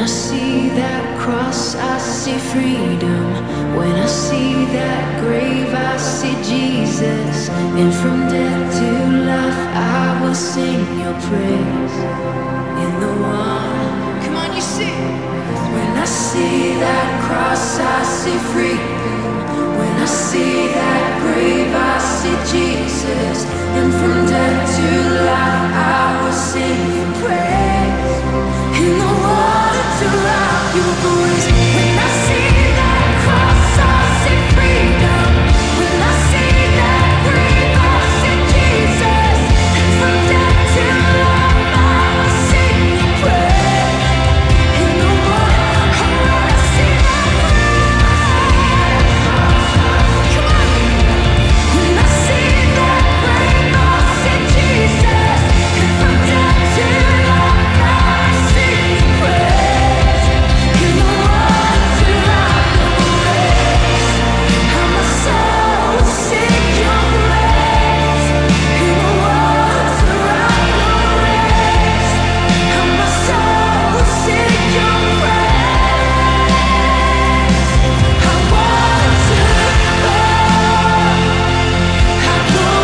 I see that cross, I see freedom. When I see that grave, I see Jesus. And from death to life, I will sing your praise. In the one, come on, you sing. When I see that cross, I see freedom. When I see that grave, I see Jesus. And from death to life, I will sing your praise. In the water to rock your voice. When I see that cross, I see freedom. When I see that grave, I see Jesus. And from death to life, I will sing your praise. In the water, when I see that cross, come on. When I see that grave, I see Jesus. And from death to life, I sing your praise. In the water to rock your waves, how my soul will sing your praise. In the water to rock your waves, how my soul will sing your praise. I want to how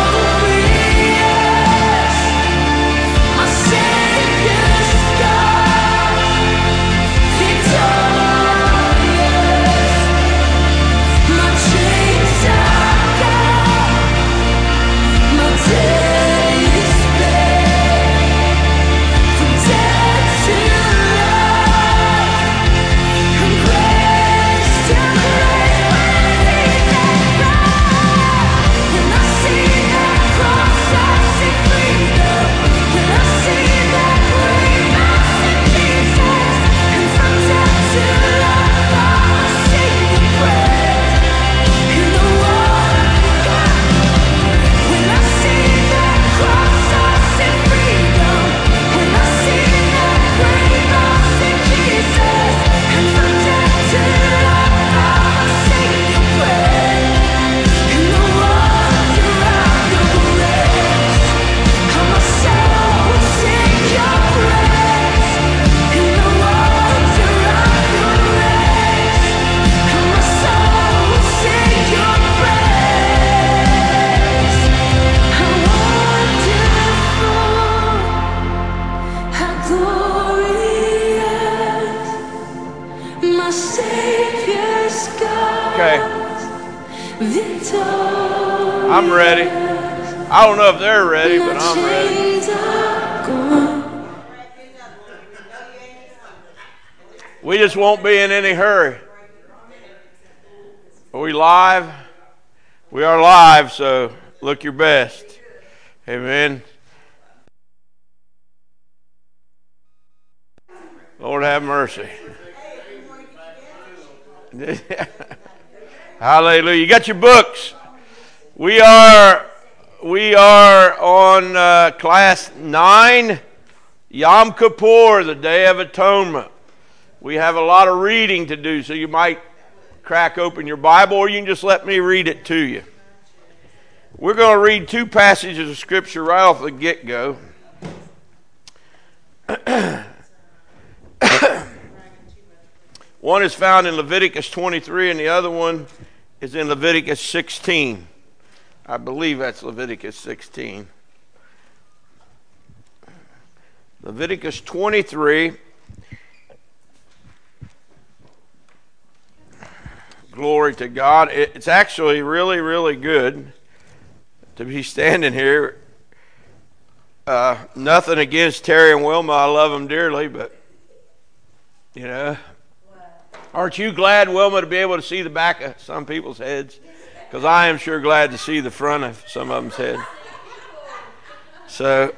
glorious my Savior's God, victorious. My chains are gone, my day is paid. From death to life, from grace to grace. When I see that cross, I see freedom. When I see that grave, I see Jesus. And from death to life, I will sing your praise. In the water, when I see that cross, I see freedom. When I see that grave, I see Jesus. And from death to life, I will sing your praise. In the water, rock your waves, how my soul will sing your praise. In the water, rock your waves, how my soul will sing your praise. How wonderful, how glorious, my Savior's God. Okay, Victorious. I'm ready. I don't know if they're ready, but I'm ready. Chains are gone. We just won't be in any hurry. Are we live? We are live, so look your best. Amen. Lord have mercy. Hallelujah. You got your books. We are on class 9, Yom Kippur, the Day of Atonement. We have a lot of reading to do, so you might crack open your Bible, or you can just let me read it to you. We're going to read two passages of Scripture right off the get-go. One is found in Leviticus 23, and the other one is in Leviticus 16. I believe that's Leviticus 16. Leviticus 23. Glory to God. It's actually really, really good to be standing here. Nothing against Terry and Wilma. I love them dearly, but, you know. Aren't you glad, Wilma, to be able to see the back of some people's heads? Because I am sure glad to see the front of some of them's head. So,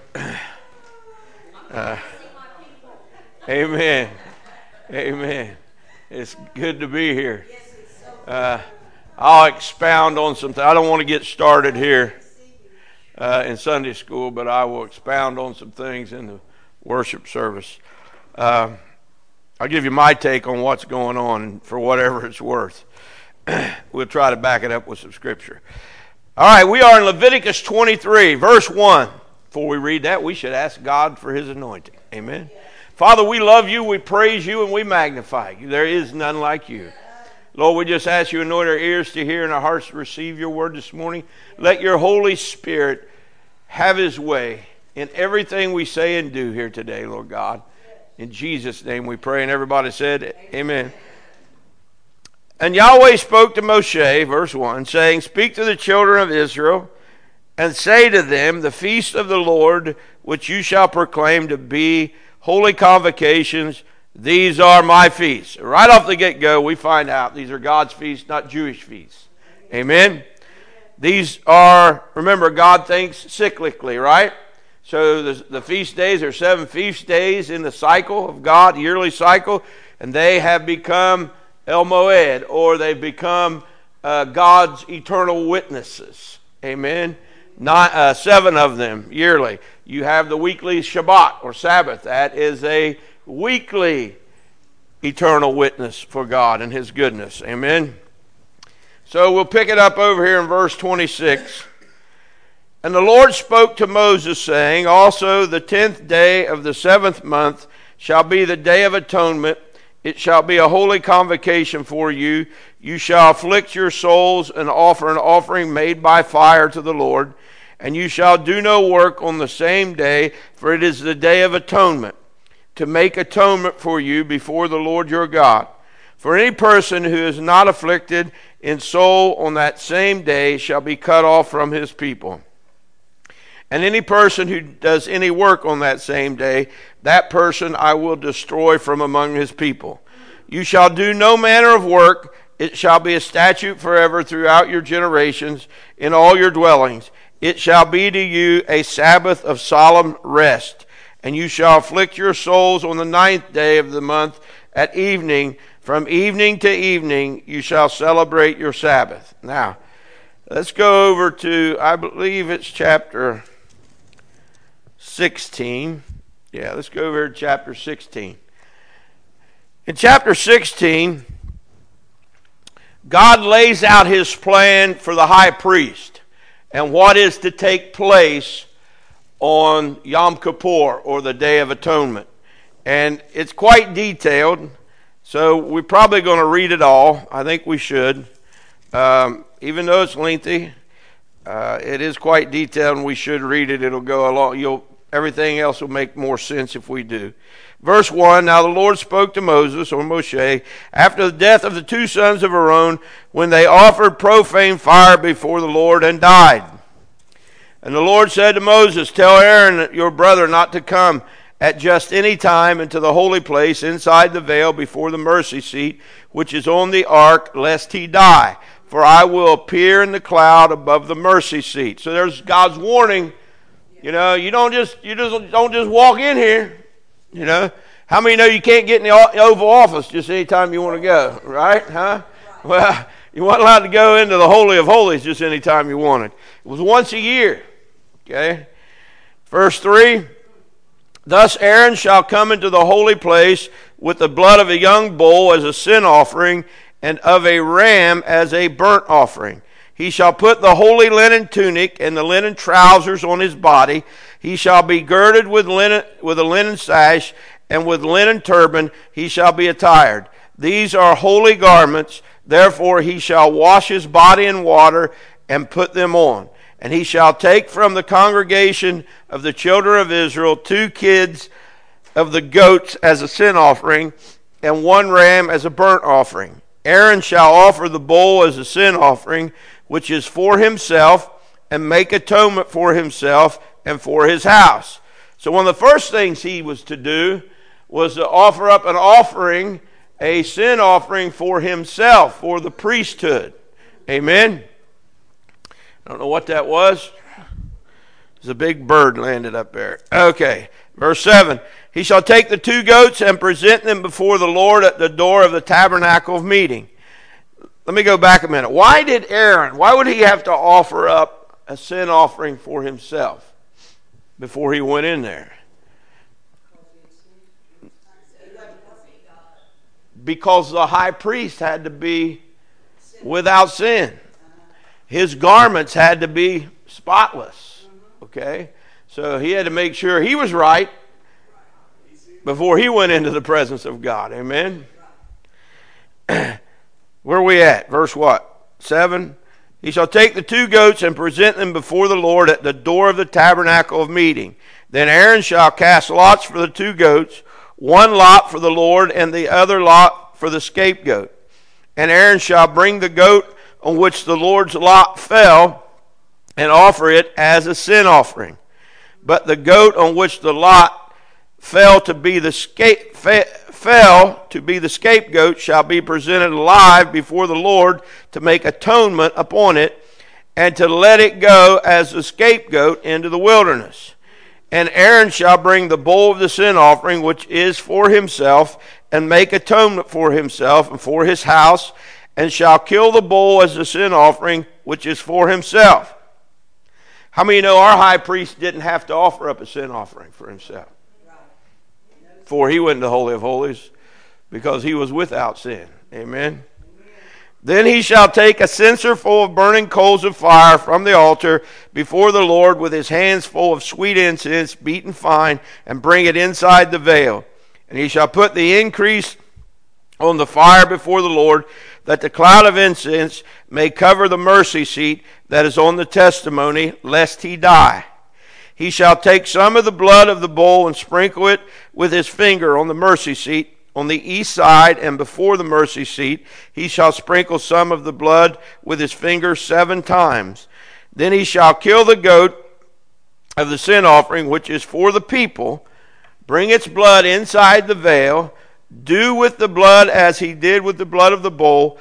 amen. Amen. It's good to be here. I'll expound on something. I don't want to get started here in Sunday school, but I will expound on some things in the worship service. I'll give you my take on what's going on for whatever it's worth. We'll try to back it up with some scripture. All right, we are in Leviticus 23, verse 1. Before we read that, we should ask God for his anointing. Amen. Father, we love you, we praise you, and we magnify you. There is none like you. Lord, we just ask you to anoint our ears to hear and our hearts to receive your word this morning. Let your Holy Spirit have his way in everything we say and do here today, Lord God. In Jesus' name we pray. And everybody said, amen. And Yahweh spoke to Moshe, verse 1, saying, speak to the children of Israel, and say to them, the feast of the Lord, which you shall proclaim to be holy convocations, these are my feasts. Right off the get-go, we find out these are God's feasts, not Jewish feasts. Amen? These are, remember, God thinks cyclically, right? So the feast days are 7 feast days in the cycle of God, yearly cycle, and they have become El Moed, or they've become God's eternal witnesses. Amen? 7 of them yearly. You have the weekly Shabbat or Sabbath. That is a weekly eternal witness for God and his goodness. Amen. So we'll pick it up over here in verse 26. And the Lord spoke to Moses, saying, also the 10th day of the 7th month shall be the day of atonement. It shall be a holy convocation for you. You shall afflict your souls and offer an offering made by fire to the Lord. And you shall do no work on the same day, for it is the day of atonement, to make atonement for you before the Lord your God. For any person who is not afflicted in soul on that same day shall be cut off from his people. And any person who does any work on that same day, that person I will destroy from among his people. You shall do no manner of work. It shall be a statute forever throughout your generations in all your dwellings. It shall be to you a Sabbath of solemn rest. And you shall afflict your souls on the 9th day of the month at evening. From evening to evening you shall celebrate your Sabbath. Now, let's go over to, I believe it's chapter 16. Yeah, let's go over to chapter 16. In chapter 16, God lays out his plan for the high priest and what is to take place on Yom Kippur, or the Day of Atonement. And it's quite detailed, so we're probably going to read it all. I think we should. Even though it's lengthy, it is quite detailed, and we should read it. It'll go along. Everything else will make more sense if we do. Verse 1, now the Lord spoke to Moses, or Moshe, after the death of the 2 sons of Aaron, when they offered profane fire before the Lord and died. And the Lord said to Moses, tell Aaron your brother not to come at just any time into the holy place inside the veil before the mercy seat, which is on the ark, lest he die. For I will appear in the cloud above the mercy seat. So there's God's warning. You know, you don't just walk in here. You know, how many know you can't get in the Oval Office just anytime you want to go, right? Huh? Well, you weren't allowed to go into the Holy of Holies just anytime you wanted. It was once a year. Okay. Verse 3, thus Aaron shall come into the holy place with the blood of a young bull as a sin offering, and of a ram as a burnt offering. He shall put the holy linen tunic and the linen trousers on his body. He shall be girded with a linen sash, and with linen turban he shall be attired. These are holy garments. Therefore he shall wash his body in water and put them on. And he shall take from the congregation of the children of Israel 2 kids of the goats as a sin offering, and 1 ram as a burnt offering. Aaron shall offer the bull as a sin offering, which is for himself, and make atonement for himself and for his house. So one of the first things he was to do was to offer up an offering, a sin offering for himself, for the priesthood. Amen. I don't know what that was. There's a big bird landed up there. Okay, verse 7. He shall take the 2 goats and present them before the Lord at the door of the tabernacle of meeting. Let me go back a minute. Why would he have to offer up a sin offering for himself before he went in there? Because the high priest had to be without sin. His garments had to be spotless. Okay? So he had to make sure he was right. before he went into the presence of God. Amen. Where are we at? Verse what? 7. He shall take the 2 goats and present them before the Lord at the door of the tabernacle of meeting. Then Aaron shall cast lots for the 2 goats, one lot for the Lord and the other lot for the scapegoat. And Aaron shall bring the goat on which the Lord's lot fell and offer it as a sin offering. But the goat on which the lot fell to be the scapegoat shall be presented alive before the Lord to make atonement upon it, and to let it go as the scapegoat into the wilderness. And Aaron shall bring the bull of the sin offering, which is for himself, and make atonement for himself and for his house, and shall kill the bull as the sin offering, which is for himself. How many know our high priest didn't have to offer up a sin offering for himself? For he went into the Holy of Holies, because he was without sin. Amen. Then he shall take a censer full of burning coals of fire from the altar before the Lord with his hands full of sweet incense beaten fine, and bring it inside the veil. And he shall put the increase on the fire before the Lord, that the cloud of incense may cover the mercy seat that is on the testimony, lest he die. He shall take some of the blood of the bull and sprinkle it with his finger on the mercy seat on the east side, and before the mercy seat he shall sprinkle some of the blood with his finger 7 times. Then he shall kill the goat of the sin offering, which is for the people, bring its blood inside the veil, do with the blood as he did with the blood of the bull,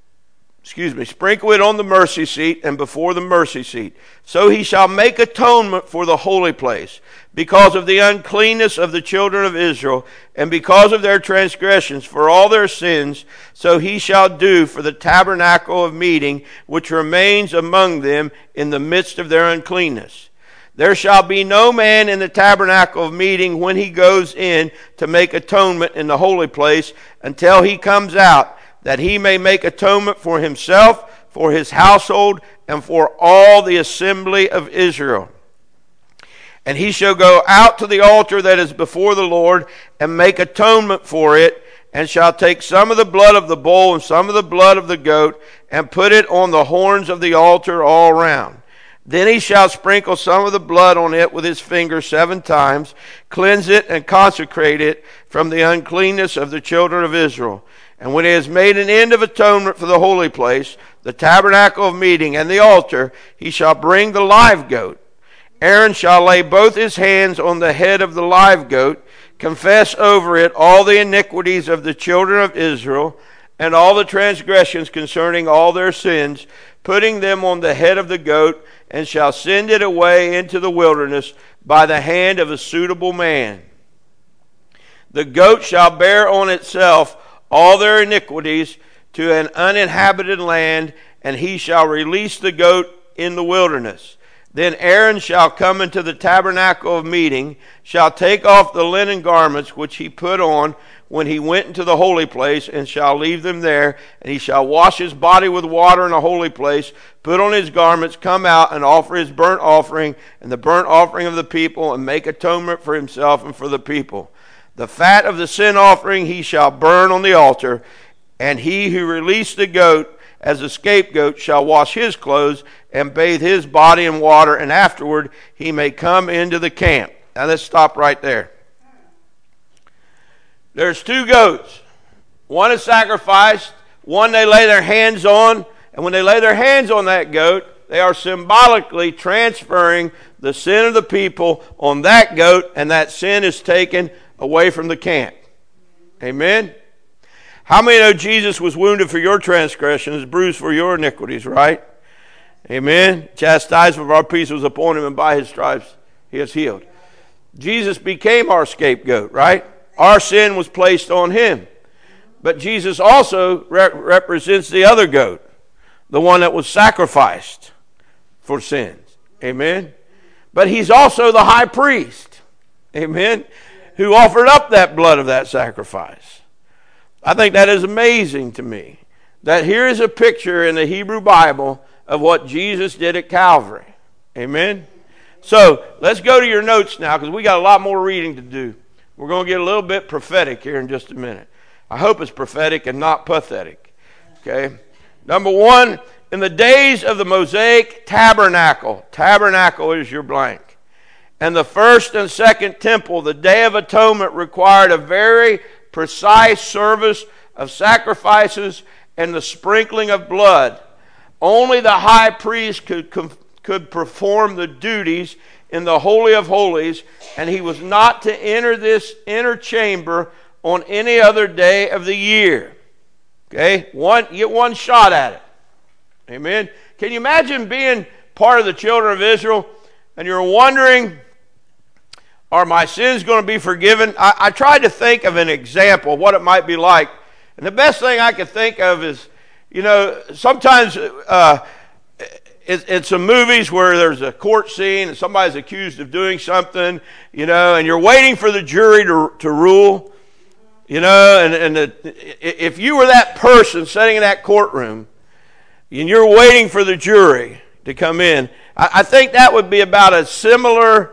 sprinkle it on the mercy seat and before the mercy seat. So he shall make atonement for the holy place, because of the uncleanness of the children of Israel, and because of their transgressions, for all their sins. So he shall do for the tabernacle of meeting, which remains among them in the midst of their uncleanness. There shall be no man in the tabernacle of meeting when he goes in to make atonement in the holy place, until he comes out, that he may make atonement for himself, for his household, and for all the assembly of Israel. And he shall go out to the altar that is before the Lord, and make atonement for it, and shall take some of the blood of the bull and some of the blood of the goat, and put it on the horns of the altar all round. Then he shall sprinkle some of the blood on it with his finger 7 times, cleanse it and consecrate it from the uncleanness of the children of Israel. And when he has made an end of atonement for the holy place, the tabernacle of meeting, and the altar, he shall bring the live goat. Aaron shall lay both his hands on the head of the live goat, confess over it all the iniquities of the children of Israel, and all the transgressions concerning all their sins, putting them on the head of the goat, and shall send it away into the wilderness by the hand of a suitable man. The goat shall bear on itself all their iniquities to an uninhabited land, and he shall release the goat in the wilderness. Then Aaron shall come into the tabernacle of meeting, shall take off the linen garments which he put on when he went into the holy place, and shall leave them there. And he shall wash his body with water in a holy place, put on his garments, come out, and offer his burnt offering and the burnt offering of the people, and make atonement for himself and for the people. The fat of the sin offering he shall burn on the altar, and he who released the goat as a scapegoat shall wash his clothes and bathe his body in water, and afterward he may come into the camp. Now let's stop right there. There's 2 goats. One is sacrificed, one they lay their hands on, and when they lay their hands on that goat, they are symbolically transferring the sin of the people on that goat, and that sin is taken away from the camp. Amen? How many know Jesus was wounded for your transgressions, bruised for your iniquities, right? Amen? Chastisement of our peace was upon him, and by his stripes he is healed. Jesus became our scapegoat, right? Our sin was placed on him. But Jesus also represents the other goat, the one that was sacrificed for sins. Amen? But he's also the high priest. Amen? Who offered up that blood of that sacrifice. I think that is amazing to me. That here is a picture in the Hebrew Bible of what Jesus did at Calvary. Amen? So, let's go to your notes now, because we got a lot more reading to do. We're going to get a little bit prophetic here in just a minute. I hope it's prophetic and not pathetic. Okay? Number one, in the days of the Mosaic tabernacle. Tabernacle is your blank. And the first and second temple, the Day of Atonement required a very precise service of sacrifices and the sprinkling of blood. Only the high priest could perform the duties in the Holy of Holies, and he was not to enter this inner chamber on any other day of the year. Okay? Get one shot at it. Amen? Can you imagine being part of the children of Israel and you're wondering, are my sins going to be forgiven? I tried to think of an example of what it might be like, and the best thing I could think of is, sometimes in some movies where there's a court scene and somebody's accused of doing something, and you're waiting for the jury to rule, if you were that person sitting in that courtroom and you're waiting for the jury to come in, I think that would be about as similar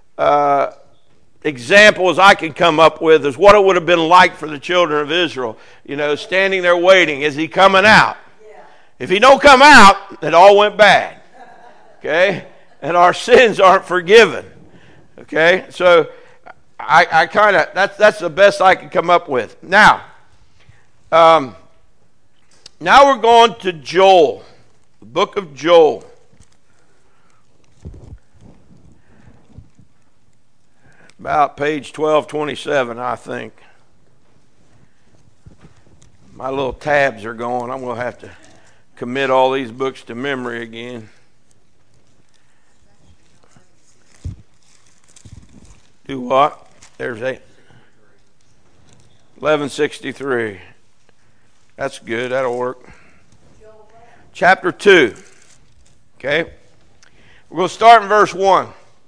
example as I can come up with as what it would have been like for the children of Israel, standing there waiting. Is he coming out? If he don't come out, it all went bad. Okay? And our sins aren't forgiven. Okay? So I kind of, that's the best I can come up with. Now we're going to Joel, the book of Joel. About page 1227, I think. My little tabs are going. I'm going to have to commit all these books to memory again. Do what? There's 1163. That's good. That'll work. Chapter 2. Okay. We're going to start in verse 1.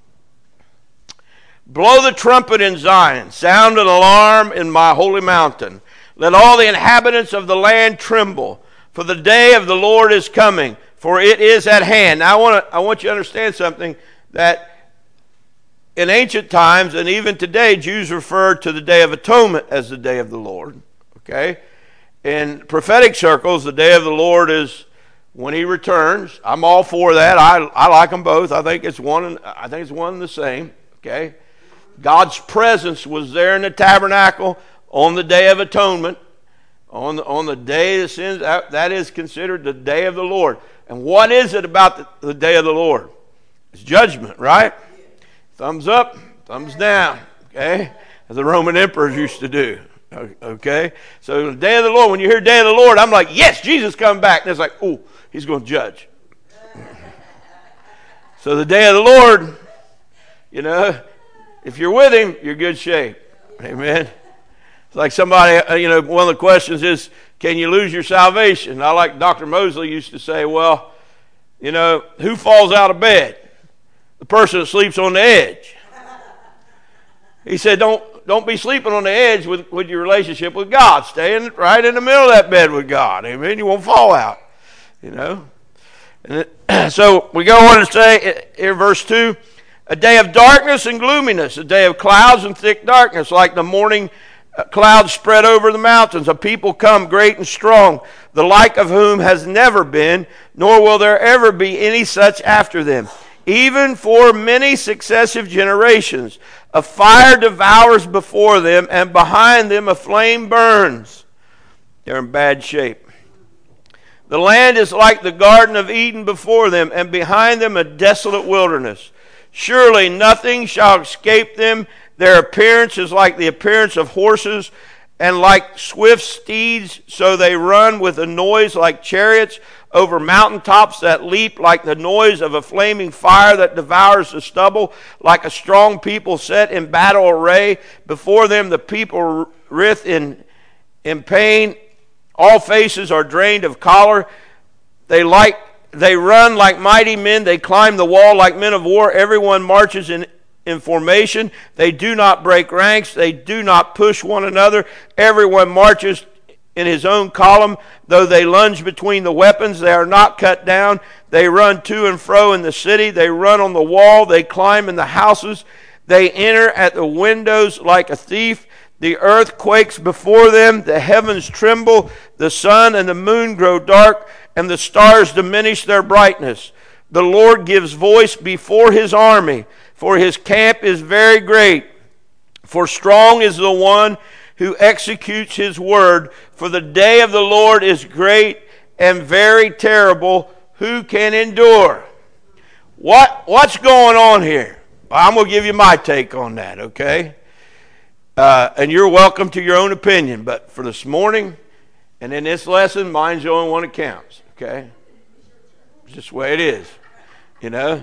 Blow the trumpet in Zion. Sound an alarm in my holy mountain. Let all the inhabitants of the land tremble. For the day of the Lord is coming, for it is at hand. Now I want you to understand something, that in ancient times and even today, Jews referred to the Day of Atonement as the Day of the Lord. Okay? In prophetic circles, the Day of the Lord is when he returns. I'm all for that. I like them both. I think it's one and the same. Okay? God's presence was there in the tabernacle on the Day of Atonement. On the day of sins, that is considered the day of the Lord. And what is it about the day of the Lord? It's judgment, right? Thumbs up, thumbs down, okay? As the Roman emperors used to do, okay? So the day of the Lord, when you hear day of the Lord, I'm like, yes, Jesus coming back. And it's like, oh, he's going to judge. So the day of the Lord, if you're with him, you're in good shape. Amen. Like somebody, one of the questions is, can you lose your salvation? I like Dr. Mosley used to say, well, who falls out of bed? The person that sleeps on the edge. He said, don't be sleeping on the edge with your relationship with God. Stay right in the middle of that bed with God. Amen. You won't fall out. And so we go on to say, here verse 2, a day of darkness and gloominess, a day of clouds and thick darkness, like the morning clouds spread over the mountains. A people come great and strong, the like of whom has never been, nor will there ever be any such after them. Even for many successive generations, a fire devours before them, and behind them a flame burns. They're in bad shape. The land is like the Garden of Eden before them, and behind them a desolate wilderness. Surely nothing shall escape them. Their appearance is like the appearance of horses, and like swift steeds, so they run with a noise like chariots over mountaintops that leap, like the noise of a flaming fire that devours the stubble, like a strong people set in battle array. Before them the people writhe in pain. All faces are drained of color. They run like mighty men. They climb the wall like men of war. Everyone marches in formation. They do not break ranks. They do not push one another. Everyone marches in his own column. Though they lunge between the weapons, they are not cut down. They run to and fro in the city. They run on the wall. They climb in the houses. They enter at the windows like a thief. The earth quakes before them. The heavens tremble. The sun and the moon grow dark, and the stars diminish their brightness. The Lord gives voice before his army, for his camp is very great. For strong is the one who executes his word. For the day of the Lord is great and very terrible. Who can endure? What's going on here? I'm going to give you my take on that, okay? And you're welcome to your own opinion. But for this morning and in this lesson, mine's the only one that counts, okay? It's just the way it is, you know?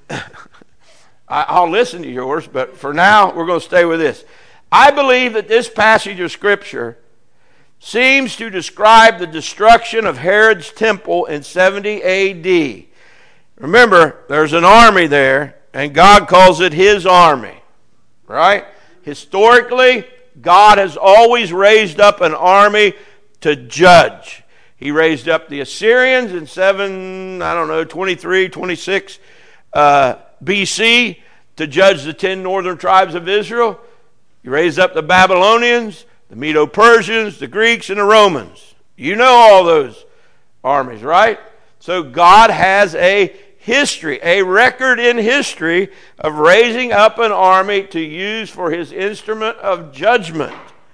I'll listen to yours, but for now, we're going to stay with this. I believe that this passage of Scripture seems to describe the destruction of Herod's temple in 70 A.D. Remember, there's an army there, and God calls it his army, right? Historically, God has always raised up an army to judge. He raised up the Assyrians in 23, 26 BC to judge the 10 northern tribes of Israel. He raised up the Babylonians, the Medo-Persians, the Greeks, and the Romans. You know all those armies, right? So God has a history, a record in history of raising up an army to use for his instrument of judgment.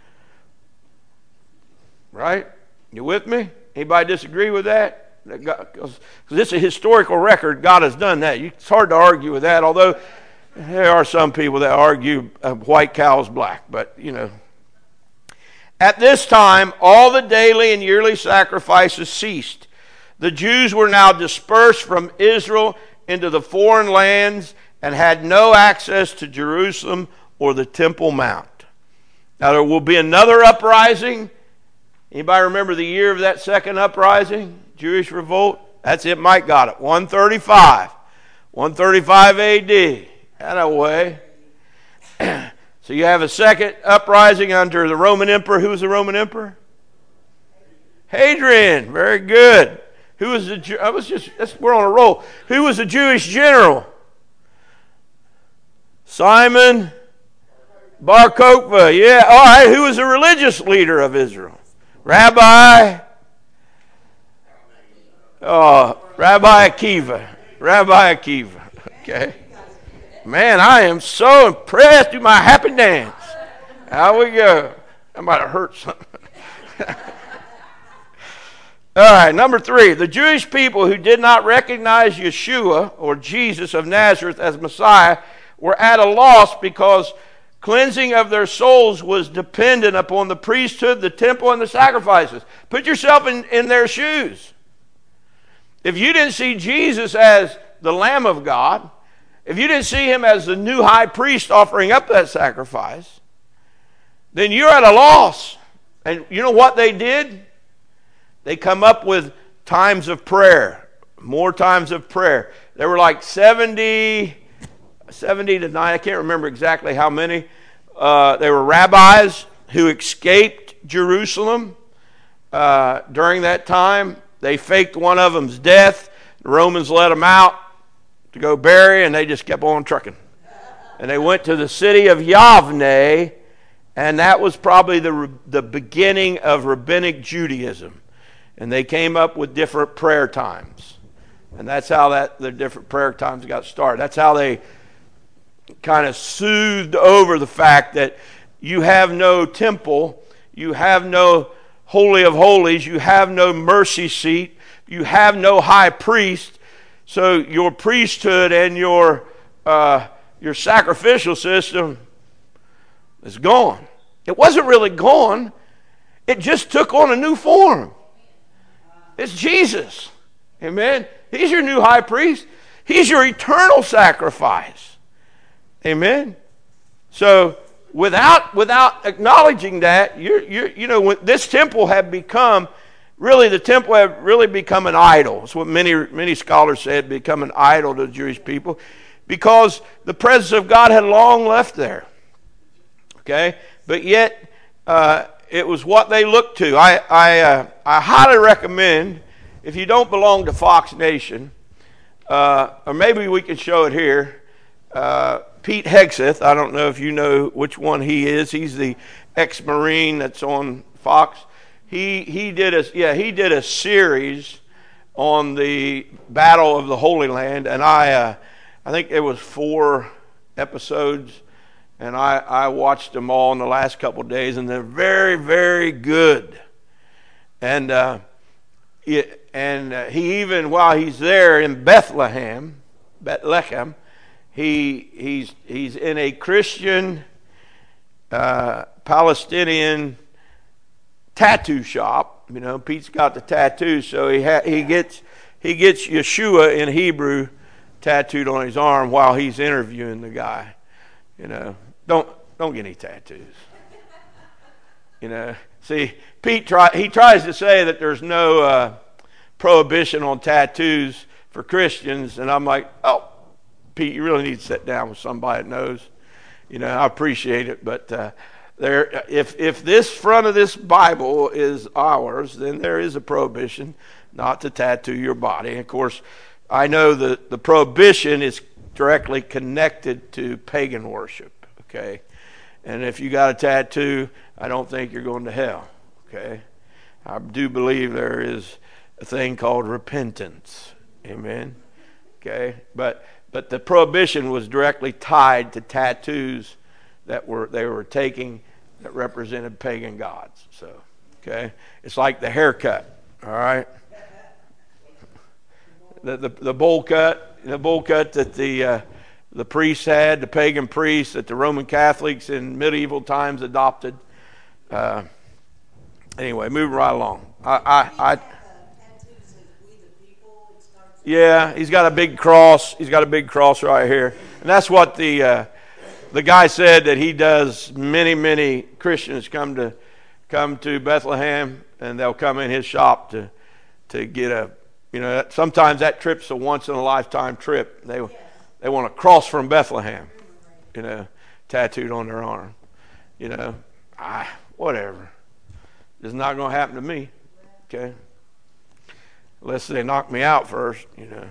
Right? You with me? Anybody disagree with that? Because it's a historical record. God has done that. It's hard to argue with that, although there are some people that argue a white cow is black. But, you know. At this time, all the daily and yearly sacrifices ceased. The Jews were now dispersed from Israel into the foreign lands and had no access to Jerusalem or the Temple Mount. Now there will be another uprising. Anybody remember the year of that second uprising? Jewish revolt? That's it. Mike got it. 135. 135 A.D. That way. So you have a second uprising under the Roman emperor. Who was the Roman emperor? Hadrian. Very good. Who was the? We're on a roll. Who was the Jewish general? Simon Bar Kokhba. Yeah. All right. Who was the religious leader of Israel? Rabbi Akiva. Rabbi Akiva. Okay. Man, I am so impressed with my happy dance. How we go? I might have hurt something. All right, number 3. The Jewish people who did not recognize Yeshua or Jesus of Nazareth as Messiah were at a loss because cleansing of their souls was dependent upon the priesthood, the temple, and the sacrifices. Put yourself in their shoes. If you didn't see Jesus as the Lamb of God, if you didn't see him as the new high priest offering up that sacrifice, then you're at a loss. And you know what they did? They come up with times of prayer, more times of prayer. There were like 70 to 9, I can't remember exactly how many. They were rabbis who escaped Jerusalem during that time. They faked one of them's death. The Romans let them out to go bury, and they just kept on trucking. And they went to the city of Yavne, and that was probably the beginning of rabbinic Judaism. And they came up with different prayer times. And that's how the different prayer times got started. That's how they kind of soothed over the fact that you have no temple, you have no Holy of Holies, you have no mercy seat, you have no high priest, so your priesthood and your sacrificial system is gone. It wasn't really gone. It just took on a new form. It's Jesus. Amen. He's your new high priest. He's your eternal sacrifice. Amen. So without acknowledging that, when this temple had become the temple had really become an idol. That's what many scholars said, become an idol to the Jewish people, because the presence of God had long left there. Okay, but yet it was what they looked to. I highly recommend, if you don't belong to Fox Nation, or maybe we can show it here. Pete Hegseth. I don't know if you know which one he is. He's the ex-Marine that's on Fox. He did a series on the Battle of the Holy Land, and I think it was 4 episodes, and I watched them all in the last couple of days, and they're very, very good. And he even, while he's there in Bethlehem, he's in a Christian Palestinian tattoo shop. You know, Pete's got the tattoo, so he gets Yeshua in Hebrew tattooed on his arm while he's interviewing the guy. You know, don't get any tattoos. You know, see, Pete tries to say that there's no prohibition on tattoos for Christians, and I'm like, oh, Pete, you really need to sit down with somebody that knows. You know, I appreciate it, but if this front of this Bible is ours, then there is a prohibition not to tattoo your body. And of course, I know that the prohibition is directly connected to pagan worship, okay? And if you got a tattoo, I don't think you're going to hell, okay? I do believe there is a thing called repentance, amen? Okay? But the prohibition was directly tied to tattoos that they were taking that represented pagan gods. So, okay, it's like the haircut. All right, the bowl cut that the priests had, the pagan priests that the Roman Catholics in medieval times adopted. Anyway, moving right along. Yeah, he's got a big cross. He's got a big cross right here, and that's what the guy said, that he does. Many Christians come to Bethlehem, and they'll come in his shop to get a, you know, sometimes that trip's a once in a lifetime trip. They want a cross from Bethlehem, you know, tattooed on their arm. You know, whatever. It's not going to happen to me. Okay. Unless they knock me out first, you know.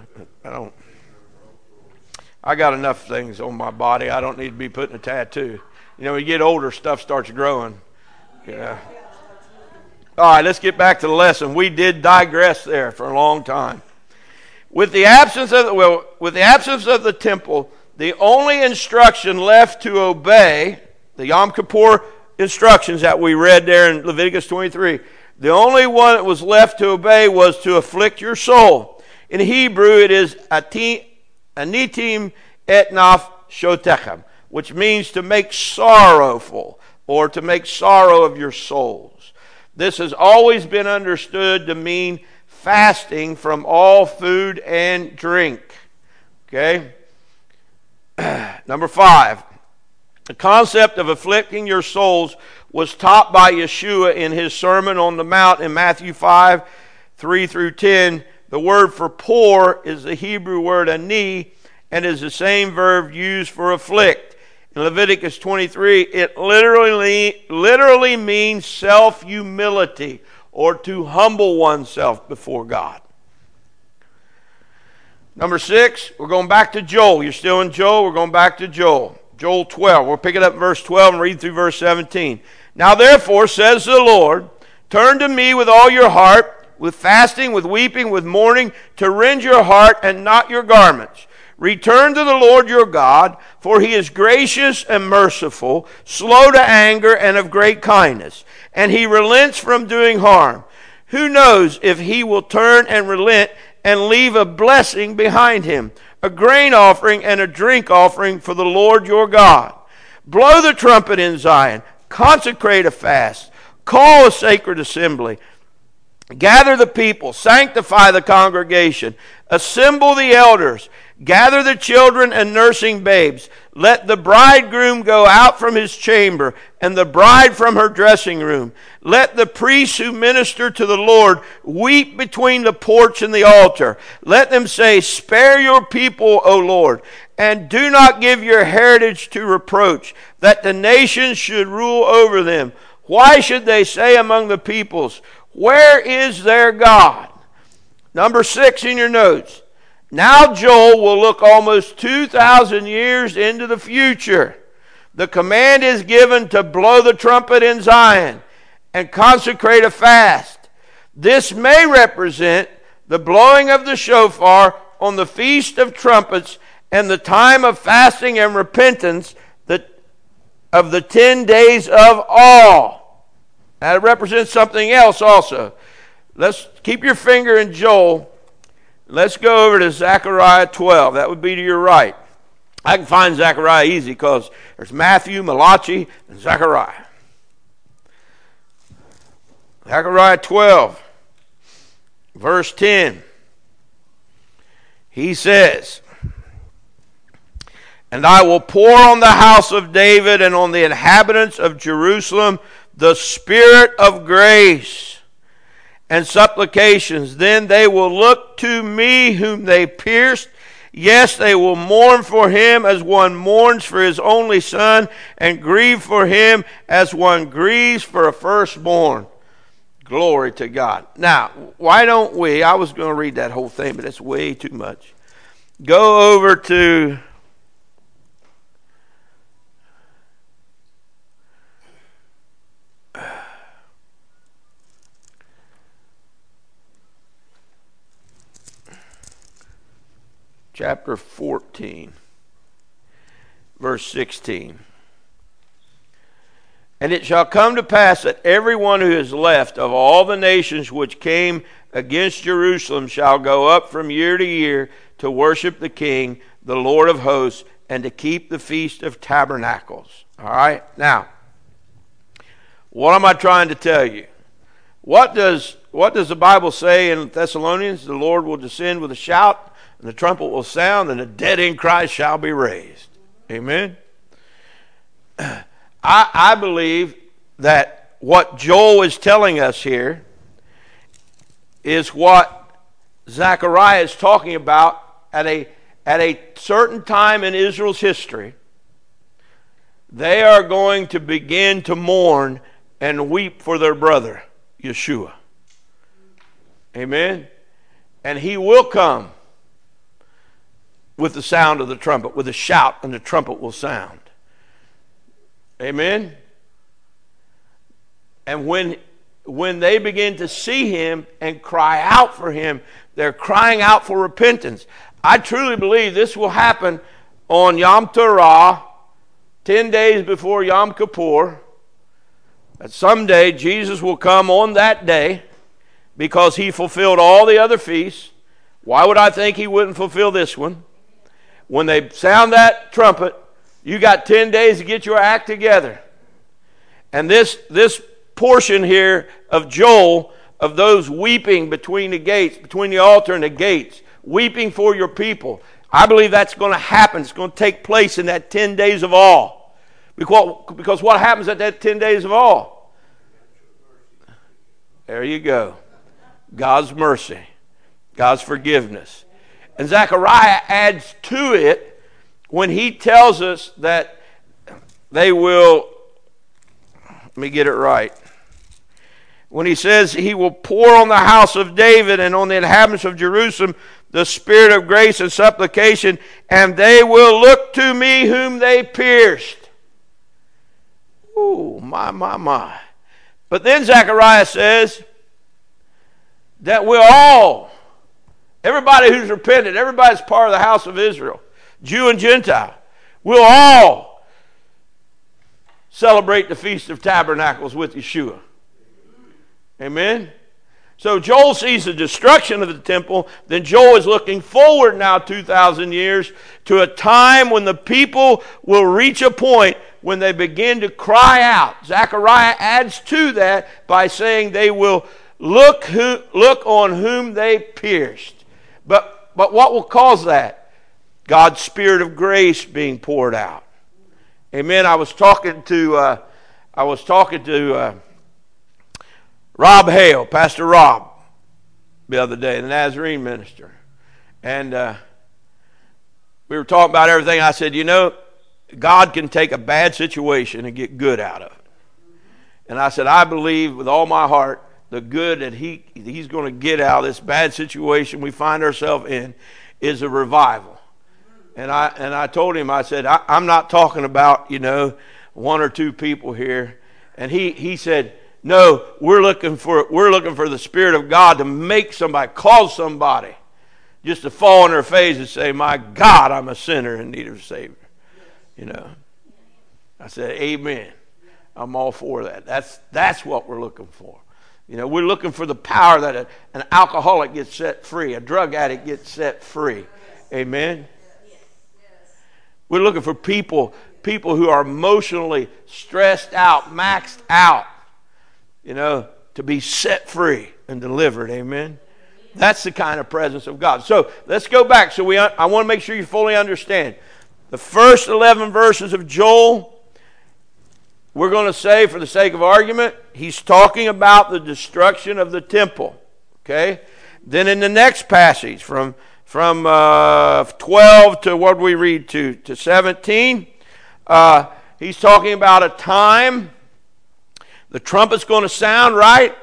I got enough things on my body. I don't need to be putting a tattoo. You know, when you get older, stuff starts growing. Yeah. All right, let's get back to the lesson. We did digress there for a long time. With the absence of the temple, the only instruction left to obey, the Yom Kippur instructions that we read there in Leviticus 23, the only one that was left to obey was to afflict your soul. In Hebrew, it is anitim et naf shotechem, which means to make sorrowful, or to make sorrow of your souls. This has always been understood to mean fasting from all food and drink. Okay? Number 5. The concept of afflicting your souls was taught by Yeshua in his Sermon on the Mount in Matthew 5:3-10. The word for poor is the Hebrew word ani, and is the same verb used for afflict. In Leviticus 23, it literally means self-humility, or to humble oneself before God. Number 6, we're going back to Joel. You're still in Joel. We're going back to Joel. Joel 12. We'll pick it up in verse 12 and read through verse 17. Now therefore, says the Lord, turn to me with all your heart, with fasting, with weeping, with mourning, to rend your heart and not your garments. Return to the Lord your God, for he is gracious and merciful, slow to anger and of great kindness, and he relents from doing harm. Who knows if he will turn and relent and leave a blessing behind him, a grain offering and a drink offering for the Lord your God. Blow the trumpet in Zion, consecrate a fast, call a sacred assembly, gather the people, sanctify the congregation, assemble the elders, gather the children and nursing babes. Let the bridegroom go out from his chamber, and the bride from her dressing room. Let the priests who minister to the Lord weep between the porch and the altar. Let them say, spare your people, O Lord, and do not give your heritage to reproach, that the nations should rule over them. Why should they say among the peoples, where is their God? Number 6 in your notes. Now Joel will look almost 2,000 years into the future. The command is given to blow the trumpet in Zion and consecrate a fast. This may represent the blowing of the shofar on the Feast of Trumpets and the time of fasting and repentance of the 10 days of awe. That represents something else also. Let's keep your finger in Joel. Let's go over to Zechariah 12. That would be to your right. I can find Zechariah easy because there's Matthew, Malachi, and Zechariah. Zechariah 12, verse 10. He says, "And I will pour on the house of David and on the inhabitants of Jerusalem the spirit of grace and supplications. Then they will look to me whom they pierced. Yes, they will mourn for him as one mourns for his only son, and grieve for him as one grieves for a firstborn." Glory to God. Now, why don't we, I was going to read that whole thing, but it's way too much. Go over to chapter 14, verse 16. "And it shall come to pass that everyone who is left of all the nations which came against Jerusalem shall go up from year to year to worship the King, the Lord of hosts, and to keep the Feast of Tabernacles." All right? Now, what am I trying to tell you? What does the Bible say in Thessalonians? The Lord will descend with a shout, and the trumpet will sound, and the dead in Christ shall be raised. Amen? I believe that what Joel is telling us here is what Zechariah is talking about at a certain time in Israel's history. They are going to begin to mourn and weep for their brother, Yeshua. Amen? And he will come with the sound of the trumpet, with a shout, and the trumpet will sound. Amen? And when they begin to see him and cry out for him, they're crying out for repentance. I truly believe this will happen on Yom Teruah, 10 days before Yom Kippur. That someday Jesus will come on that day because he fulfilled all the other feasts. Why would I think he wouldn't fulfill this one? When they sound that trumpet, you got 10 days to get your act together. And this portion here of Joel, of those weeping between the gates, between the altar and the gates, weeping for your people, I believe that's going to happen. It's going to take place in that 10 days of awe. Because what happens at that 10 days of awe? There you go. God's mercy. God's forgiveness. And Zechariah adds to it when he tells us that they will, let me get it right. When he says he will pour on the house of David and on the inhabitants of Jerusalem the spirit of grace and supplication, and they will look to me whom they pierced. Ooh, my. But then Zechariah says that we'll all, everybody who's repented, everybody's part of the house of Israel, Jew and Gentile, we'll all celebrate the Feast of Tabernacles with Yeshua. Amen? So Joel sees the destruction of the temple. Then Joel is looking forward now 2,000 years to a time when the people will reach a point when they begin to cry out. Zechariah adds to that by saying they will look on whom they pierced. But what will cause that? God's Spirit of grace being poured out. Amen. I was talking to Rob Hale, Pastor Rob, the other day, the Nazarene minister. And we were talking about everything. I said, God can take a bad situation and get good out of it. And I said, I believe with all my heart the good that he's going to get out of this bad situation we find ourselves in is a revival. And I told him, I said, I'm not talking about, one or two people here. And he said, no, we're looking for the Spirit of God to make somebody, cause somebody just to fall on their face and say, my God, I'm a sinner in need of a Savior. I said, amen. I'm all for that. That's what we're looking for. We're looking for the power that an alcoholic gets set free, a drug addict gets set free. Amen. We're looking for people who are emotionally stressed out, maxed out, to be set free and delivered. Amen. That's the kind of presence of God. So let's go back. So I want to make sure you fully understand. The first 11 verses of Joel, we're going to say, for the sake of argument, he's talking about the destruction of the temple. Okay? Then in the next passage, from 12 to what do we read to 17, he's talking about a time. The trumpet's going to sound, right?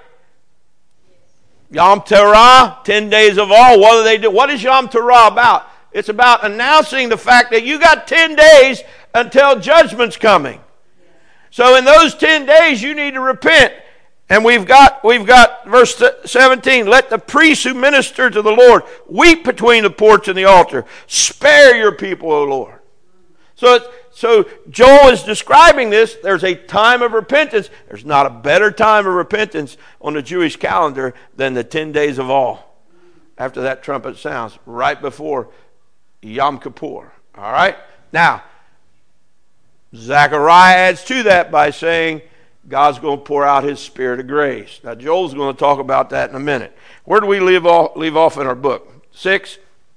Yom Teruah, 10 days of awe. What do they do? What is Yom Teruah about? It's about announcing the fact that you got 10 days until judgment's coming. So in those 10 days, you need to repent. And we've got verse 17. Let the priests who minister to the Lord weep between the porch and the altar. Spare your people, O Lord. So Joel is describing this. There's a time of repentance. There's not a better time of repentance on the Jewish calendar than the 10 days of awe. After that trumpet sounds, right before Yom Kippur. All right? Now, Zechariah adds to that by saying God's going to pour out his Spirit of grace. Now, Joel's going to talk about that in a minute. Where do we leave off in our book? 6?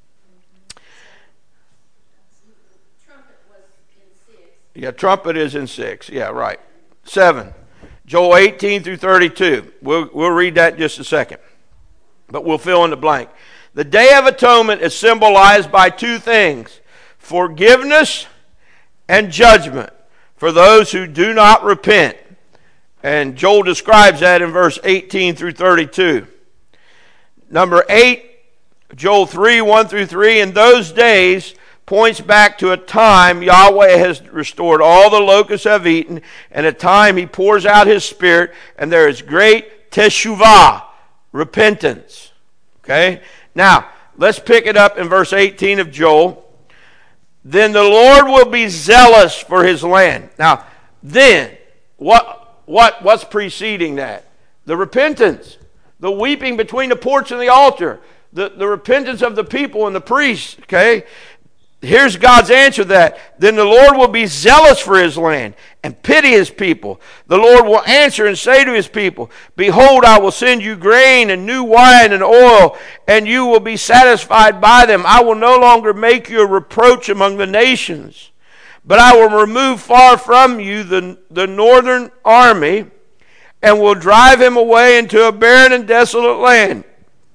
Trumpet was in 6. Yeah, trumpet is in 6. Yeah, right. 7. Joel 18 through 32. We'll read that in just a second. But we'll fill in the blank. The Day of Atonement is symbolized by two things: forgiveness and judgment for those who do not repent. And Joel describes that in verse 18 through 32. Number 8, Joel 3, 1 through 3. In those days points back to a time Yahweh has restored all the locusts have eaten, and a time he pours out his Spirit, and there is great teshuvah, repentance. Okay? Now, let's pick it up in verse 18 of Joel. Then the Lord will be zealous for his land. Now, then, what's preceding that? The repentance, the weeping between the porch and the altar, the repentance of the people and the priests. Okay? Here's God's answer to that. Then the Lord will be zealous for his land and pity his people. The Lord will answer and say to his people, behold, I will send you grain and new wine and oil, and you will be satisfied by them. I will no longer make you a reproach among the nations, but I will remove far from you the northern army, and will drive him away into a barren and desolate land,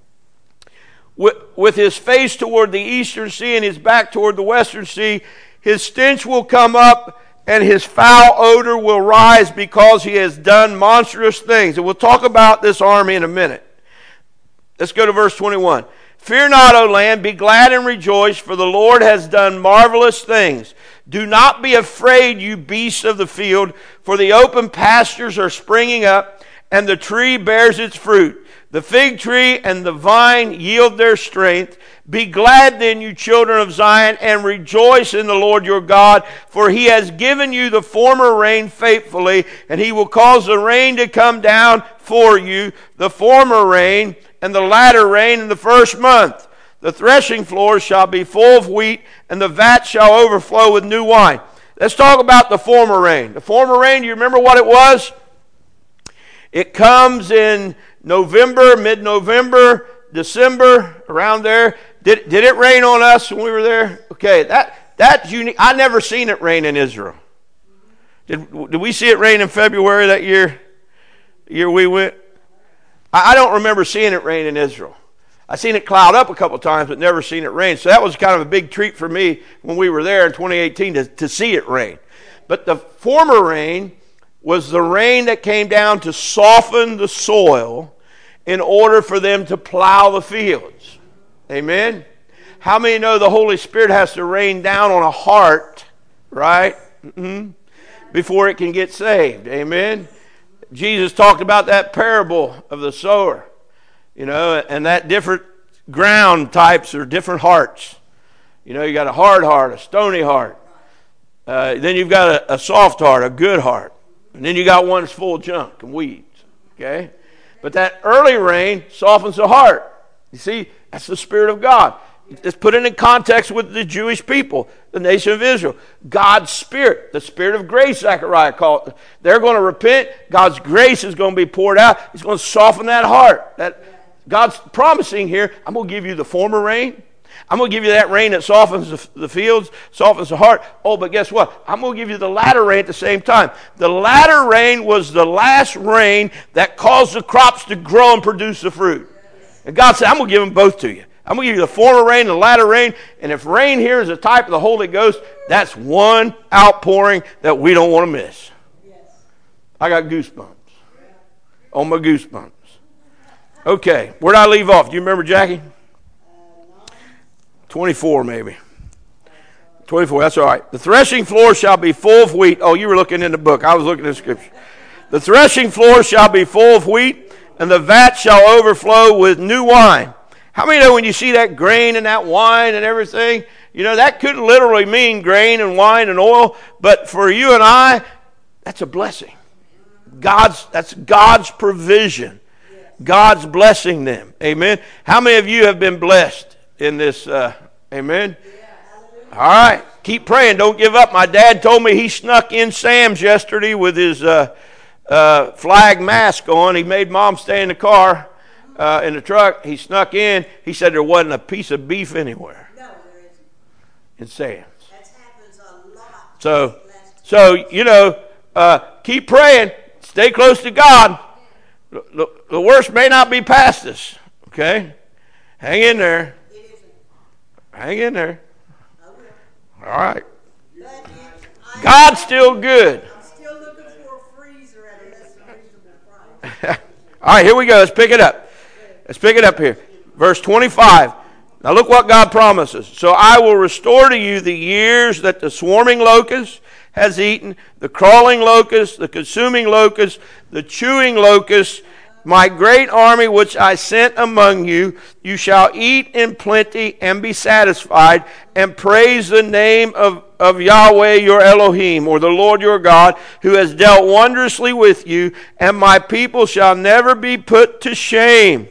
with his face toward the eastern sea and his back toward the western sea. His stench will come up, and his foul odor will rise, because he has done monstrous things. And we'll talk about this army in a minute. Let's go to verse 21. Fear not, O land, be glad and rejoice, for the Lord has done marvelous things. Do not be afraid, you beasts of the field, for the open pastures are springing up, and the tree bears its fruit. The fig tree and the vine yield their strength. Be glad then, you children of Zion, and rejoice in the Lord your God, for he has given you the former rain faithfully, and he will cause the rain to come down for you, the former rain and the latter rain in the first month. The threshing floors shall be full of wheat, and the vat shall overflow with new wine. Let's talk about the former rain. The former rain, do you remember what it was? It comes in November, mid-November, December, around there. Did it rain on us when we were there? Okay, that's unique. I never seen it rain in Israel. Did we see it rain in February that year? The year we went? I don't remember seeing it rain in Israel. I seen it cloud up a couple times, but never seen it rain. So that was kind of a big treat for me when we were there in 2018 to see it rain. But the former rain was the rain that came down to soften the soil in order for them to plow the fields. Amen? How many know the Holy Spirit has to rain down on a heart, right? Before it can get saved. Amen. Jesus talked about that parable of the sower, and that different ground types are different hearts. You got a hard heart, a stony heart. Then you've got a soft heart, a good heart. And then you got one that's full of junk and weeds. Okay? But that early rain softens the heart. You see, that's the Spirit of God. Let's put it in context with the Jewish people, the nation of Israel. God's Spirit, the Spirit of grace, Zechariah called it. They're going to repent. God's grace is going to be poured out. It's going to soften that heart. God's promising here, I'm going to give you the former rain. I'm going to give you that rain that softens the fields, softens the heart. Oh, but guess what? I'm going to give you the latter rain at the same time. The latter rain was the last rain that caused the crops to grow and produce the fruit. And God said, I'm going to give them both to you. I'm going to give you the former rain and the latter rain. And if rain here is a type of the Holy Ghost, that's one outpouring that we don't want to miss. I got goosebumps. On my goosebumps. Okay, where did I leave off? Do you remember, Jackie? 24 maybe. 24, that's all right. The threshing floor shall be full of wheat. Oh, you were looking in the book. I was looking in the scripture. The threshing floor shall be full of wheat, and the vat shall overflow with new wine. How many know when you see that grain and that wine and everything, that could literally mean grain and wine and oil, but for you and I, that's a blessing. That's God's provision. God's blessing them. Amen. How many of you have been blessed in this? Amen. All right. Keep praying. Don't give up. My dad told me he snuck in Sam's yesterday with his flag mask on. He made Mom stay in the car, in the truck. He snuck in. He said there wasn't a piece of beef anywhere. No, there isn't. In Sam's. That happens a lot. So keep praying. Stay close to God. The worst may not be past us. Okay? Hang in there. Hang in there. All right. God's still good. I'm still looking for a freezer at a less reasonable price. All right, here we go. Let's pick it up. Let's pick it up here. Verse 25. Now look what God promises. So I will restore to you the years that the swarming locust has eaten, the crawling locust, the consuming locust, the chewing locust, my great army which I sent among you. You shall eat in plenty and be satisfied, and praise the name of Yahweh your Elohim, or the Lord your God, who has dealt wondrously with you, and my people shall never be put to shame.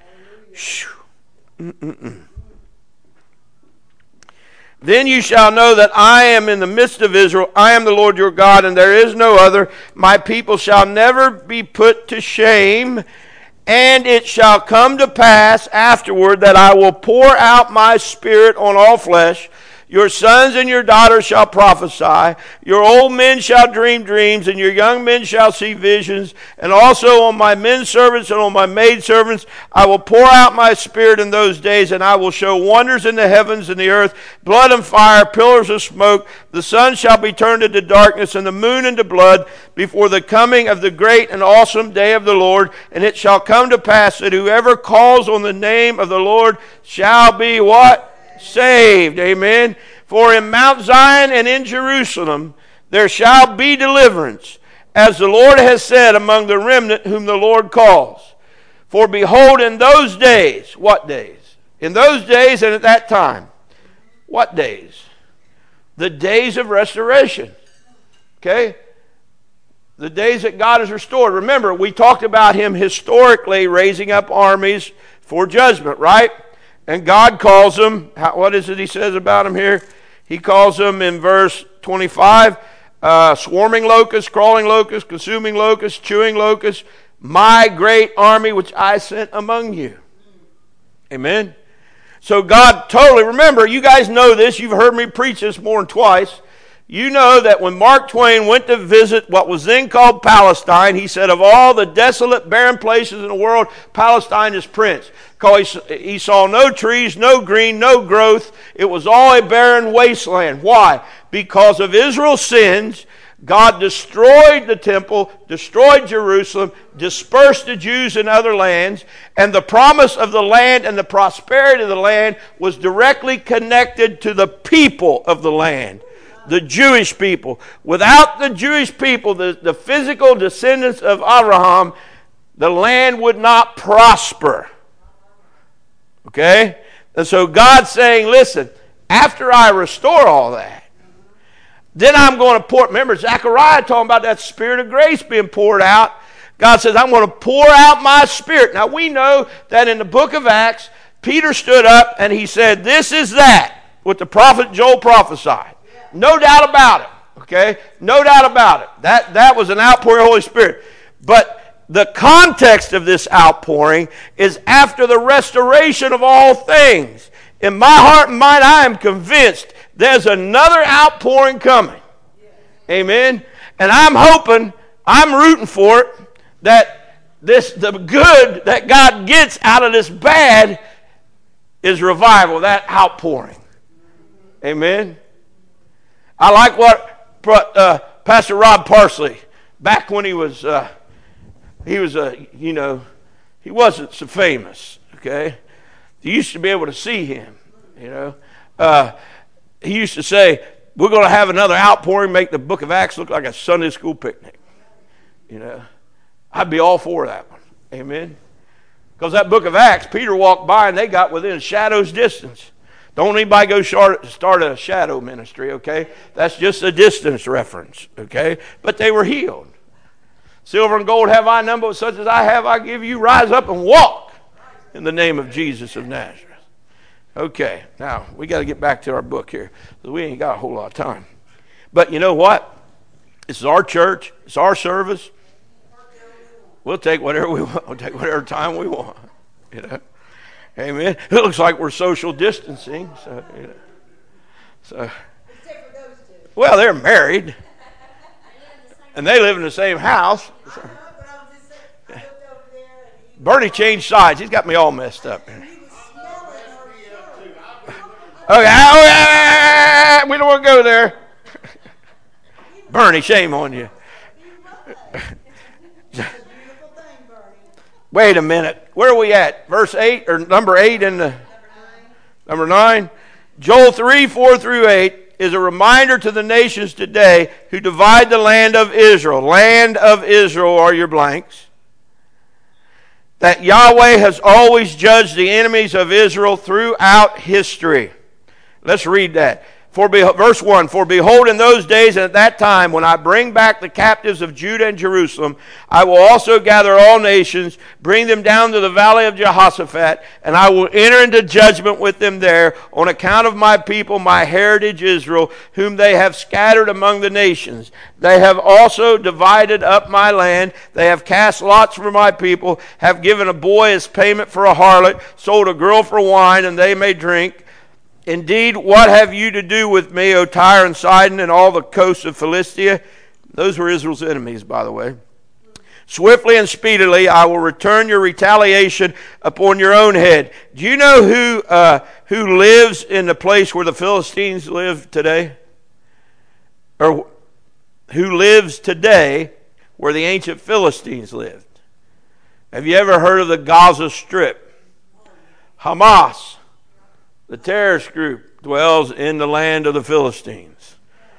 Then you shall know that I am in the midst of Israel. I am the Lord your God, and there is no other. My people shall never be put to shame. And it shall come to pass afterward that I will pour out my spirit on all flesh. Your sons and your daughters shall prophesy. Your old men shall dream dreams, and your young men shall see visions. And also on my men servants and on my maid servants I will pour out my spirit in those days, and I will show wonders in the heavens and the earth, blood and fire, pillars of smoke. The sun shall be turned into darkness, and the moon into blood, before the coming of the great and awesome day of the Lord. And it shall come to pass that whoever calls on the name of the Lord shall be what? Saved. Amen. For in Mount Zion and in Jerusalem there shall be deliverance, as the Lord has said, among the remnant whom the Lord calls. For behold, in those days, what days? In those days and at that time. What days? The days of restoration. Okay? The days that God has restored. Remember, we talked about Him historically raising up armies for judgment, right? And God calls them, what is it He says about them here? He calls them in verse 25, swarming locusts, crawling locusts, consuming locusts, chewing locusts, my great army which I sent among you. Amen? So God totally, remember, you guys know this, you've heard me preach this more than twice. You know that when Mark Twain went to visit what was then called Palestine, he said, of all the desolate, barren places in the world, Palestine is prince. Because he saw no trees, no green, no growth. It was all a barren wasteland. Why? Because of Israel's sins, God destroyed the temple, destroyed Jerusalem, dispersed the Jews in other lands, and the promise of the land and the prosperity of the land was directly connected to the people of the land, the Jewish people. Without the Jewish people, the physical descendants of Abraham, the land would not prosper. Okay? And so God's saying, listen, after I restore all that, then I'm going to pour. Remember, Zechariah talking about that Spirit of grace being poured out. God says, I'm going to pour out my Spirit. Now, we know that in the book of Acts, Peter stood up and he said, this is that, what the prophet Joel prophesied. No doubt about it. Okay? No doubt about it. That was an outpouring of the Holy Spirit. But the context of this outpouring is after the restoration of all things. In my heart and mind, I am convinced there's another outpouring coming. Amen. And I'm hoping, I'm rooting for it, that the good that God gets out of this bad is revival, that outpouring. Amen. I like what Pastor Rob Parsley, back when he wasn't so famous, okay? You used to be able to see him, he used to say, we're going to have another outpouring, make the book of Acts look like a Sunday school picnic. I'd be all for that one. Amen. Because that book of Acts, Peter walked by and they got within a shadow's distance. Don't anybody go start a shadow ministry, okay? That's just a distance reference, okay? But they were healed. Silver and gold have I none, but such as I have I give you. Rise up and walk in the name of Jesus of Nazareth. Okay, now we got to get back to our book here. We ain't got a whole lot of time. But you know what? This is our church. It's our service. We'll take whatever we want. We'll take whatever time we want. Amen. It looks like we're social distancing. So. Well, they're married. And they live in the same house. Bernie changed sides. He's got me all messed up. Okay, we don't want to go there. Bernie, shame on you. Wait a minute. Where are we at? Verse 8 or number 8 in the number 9? Joel 3:4-8 is a reminder to the nations today who divide the land of Israel. Land of Israel are your blanks. That Yahweh has always judged the enemies of Israel throughout history. Let's read that. Verse 1, for behold, in those days and at that time, when I bring back the captives of Judah and Jerusalem, I will also gather all nations, bring them down to the valley of Jehoshaphat, and I will enter into judgment with them there on account of my people, my heritage Israel, whom they have scattered among the nations. They have also divided up my land. They have cast lots for my people, have given a boy as payment for a harlot, sold a girl for wine, and they may drink. Indeed, what have you to do with me, O Tyre and Sidon, and all the coasts of Philistia? Those were Israel's enemies, by the way. Swiftly and speedily I will return your retaliation upon your own head. Do you know who lives in the place where the Philistines live today? Or who lives today where the ancient Philistines lived? Have you ever heard of the Gaza Strip? Hamas, the terrorist group, dwells in the land of the Philistines.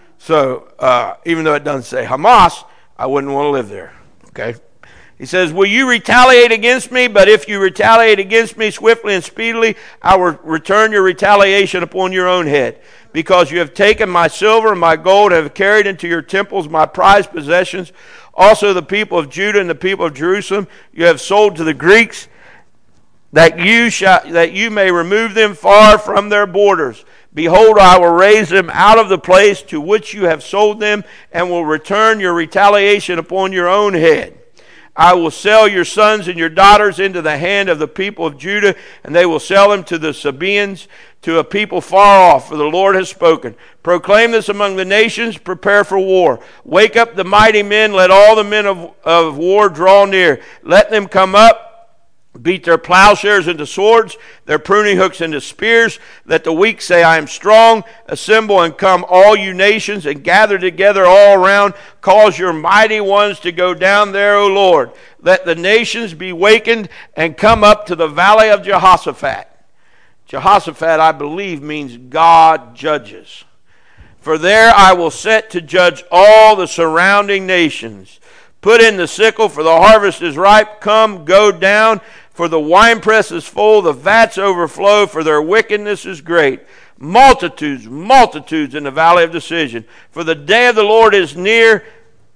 So, even though it doesn't say Hamas, I wouldn't want to live there. Okay? He says, will you retaliate against me? But if you retaliate against me swiftly and speedily, I will return your retaliation upon your own head. Because you have taken my silver and my gold, and have carried into your temples my prized possessions. Also the people of Judah and the people of Jerusalem you have sold to the Greeks, that you may remove them far from their borders. Behold, I will raise them out of the place to which you have sold them, and will return your retaliation upon your own head. I will sell your sons and your daughters into the hand of the people of Judah, and they will sell them to the Sabaeans, to a people far off, for the Lord has spoken. Proclaim this among the nations, prepare for war. Wake up the mighty men, let all the men of war draw near. Let them come up. Beat their plowshares into swords, their pruning hooks into spears. Let the weak say, I am strong. Assemble and come, all you nations, and gather together all around. Cause your mighty ones to go down there, O Lord. Let the nations be wakened and come up to the valley of Jehoshaphat. Jehoshaphat, I believe, means God judges. For there I will set to judge all the surrounding nations. Put in the sickle, for the harvest is ripe. Come, go down, for the winepress is full, the vats overflow, for their wickedness is great. Multitudes, multitudes in the valley of decision. For the day of the Lord is near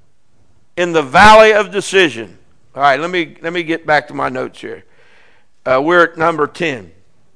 in the valley of decision. All right, let me get back to my notes here. We're at number 10.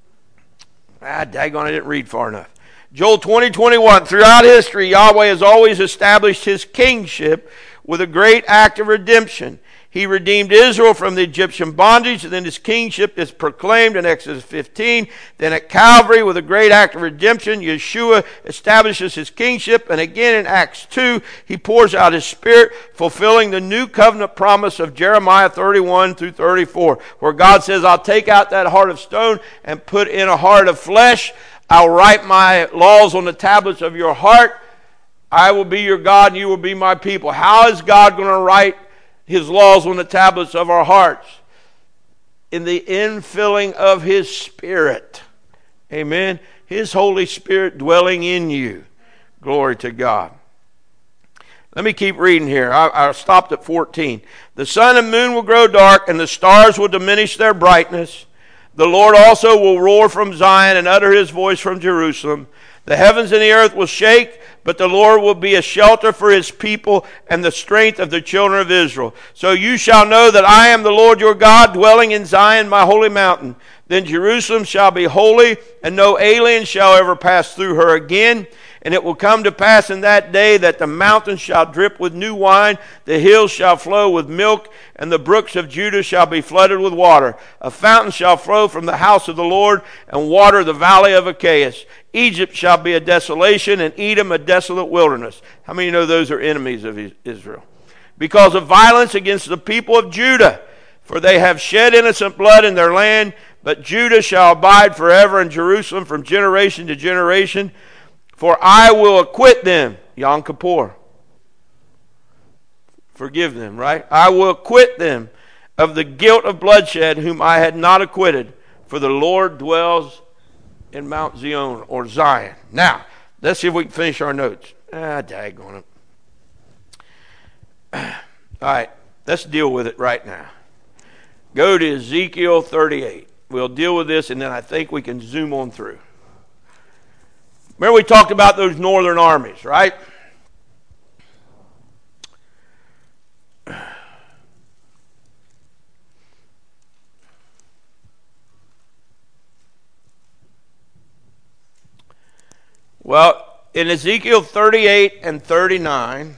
Daggone, I didn't read far enough. Joel 20:21. Throughout history, Yahweh has always established his kingship with a great act of redemption. He redeemed Israel from the Egyptian bondage, and then his kingship is proclaimed in Exodus 15. Then at Calvary, with a great act of redemption, Yeshua establishes his kingship. And again in Acts 2, he pours out his Spirit, fulfilling the new covenant promise of Jeremiah 31 through 34, where God says, I'll take out that heart of stone and put in a heart of flesh. I'll write my laws on the tablets of your heart. I will be your God, and you will be my people. How is God going to write his laws on the tablets of our hearts? In the infilling of his Spirit. Amen. His Holy Spirit dwelling in you. Glory to God. Let me keep reading here. I stopped at 14. The sun and moon will grow dark, and the stars will diminish their brightness. The Lord also will roar from Zion and utter his voice from Jerusalem. The heavens and the earth will shake, but the Lord will be a shelter for his people and the strength of the children of Israel. So you shall know that I am the Lord your God, dwelling in Zion, my holy mountain. Then Jerusalem shall be holy, and no alien shall ever pass through her again. And it will come to pass in that day that the mountains shall drip with new wine, the hills shall flow with milk, and the brooks of Judah shall be flooded with water. A fountain shall flow from the house of the Lord and water the valley of Achaeus. Egypt shall be a desolation, and Edom a desolate wilderness. How many know those are enemies of Israel? Because of violence against the people of Judah, for they have shed innocent blood in their land, but Judah shall abide forever, and Jerusalem from generation to generation. For I will acquit them, Yom Kippur. Forgive them, right? I will acquit them of the guilt of bloodshed whom I had not acquitted, for the Lord dwells in Mount Zion, or Zion. Now, let's see if we can finish our notes. Daggone it. All right, let's deal with it right now. Go to Ezekiel 38. We'll deal with this, and then I think we can zoom on through. Remember we talked about those northern armies, right? Well, in Ezekiel 38 and 39,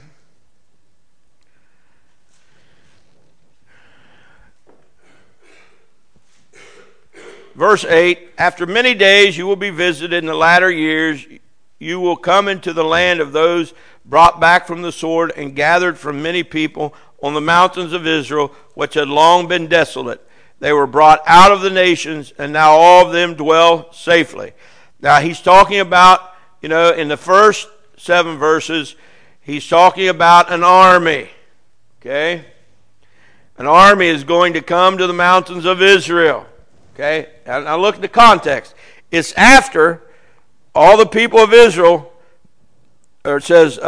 verse 8, after many days you will be visited in the latter years. You will come into the land of those brought back from the sword and gathered from many people on the mountains of Israel, which had long been desolate. They were brought out of the nations, and now all of them dwell safely. Now he's talking about, in the first 7 verses, he's talking about an army. Okay? An army is going to come to the mountains of Israel. Okay? Now look at the context. It's after all the people of Israel, or it says,